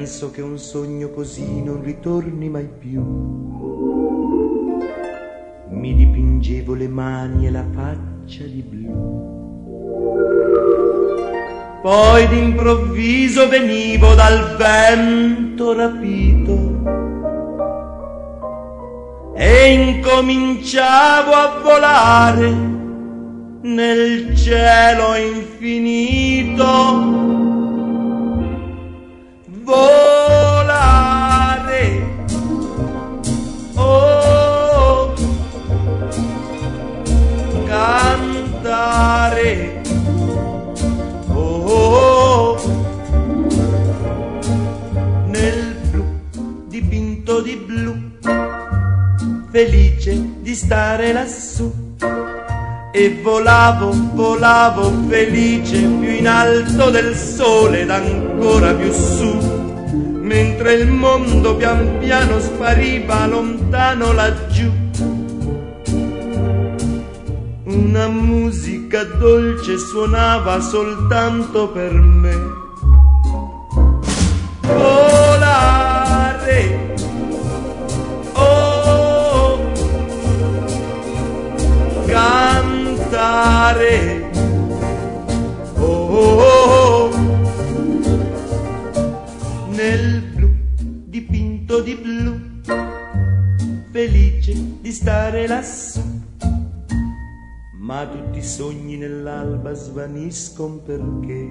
penso che un sogno così non ritorni mai più. Mi dipingevo le mani e la faccia di blu. Poi d'improvviso venivo dal vento rapito e incominciavo a volare nel cielo infinito. Volare, oh, cantare, oh, nel blu dipinto di blu, felice di stare lassù. E volavo, volavo felice più in alto del sole ed ancora più su, mentre il mondo pian piano spariva lontano laggiù. Una musica dolce suonava soltanto per me. Volare, oh, cantare, oh, nel blu dipinto di blu, felice di stare lassù. Ma tutti i sogni nell'alba svaniscono perché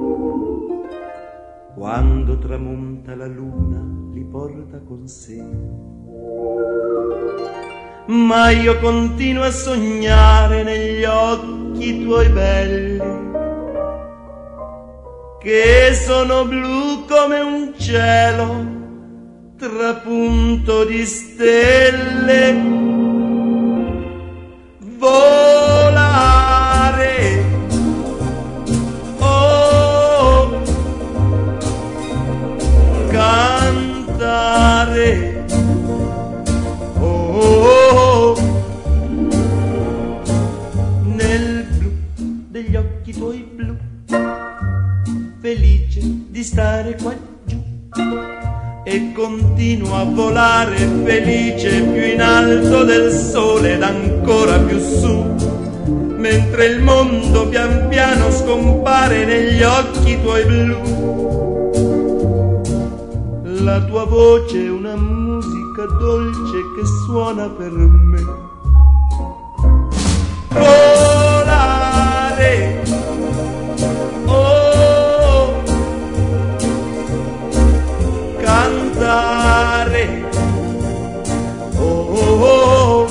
quando tramonta la luna li porta con sé. Ma io continuo a sognare negli occhi tuoi belli, che sono blu come un cielo trapunto di stelle. Volare, oh, cantare, oh, nel blu degli occhi tuoi blu, felice di stare qua giù. E continuo a volare felice più in alto del sole ed ancora più su, mentre il mondo pian piano scompare negli occhi tuoi blu. La tua voce è una musica dolce che suona per me. Volare, oh, cantare, oh,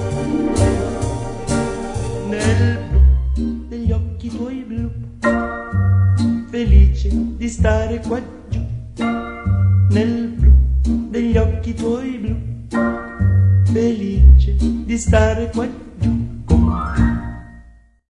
nel blu degli occhi tuoi blu, felice di stare qua giù. Nel blu degli occhi tuoi blu, felice di stare qua giù.